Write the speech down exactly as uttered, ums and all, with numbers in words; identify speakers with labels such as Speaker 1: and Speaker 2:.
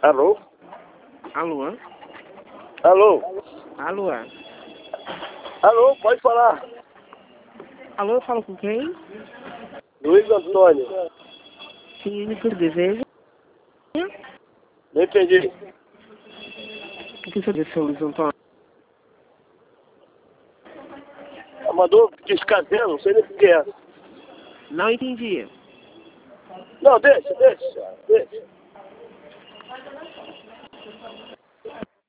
Speaker 1: Alô?
Speaker 2: Alô?
Speaker 1: Alô?
Speaker 2: Alô?
Speaker 1: Alô, pode falar.
Speaker 2: Alô, eu falo com quem?
Speaker 1: Luiz Antônio.
Speaker 2: Sim, o que eu desejo?
Speaker 1: Não entendi.
Speaker 2: O que você deseja, seu Luiz Antônio?
Speaker 1: Ela mandou descasando, não sei nem o que é.
Speaker 2: Não entendi.
Speaker 1: Não, deixa, deixa, deixa.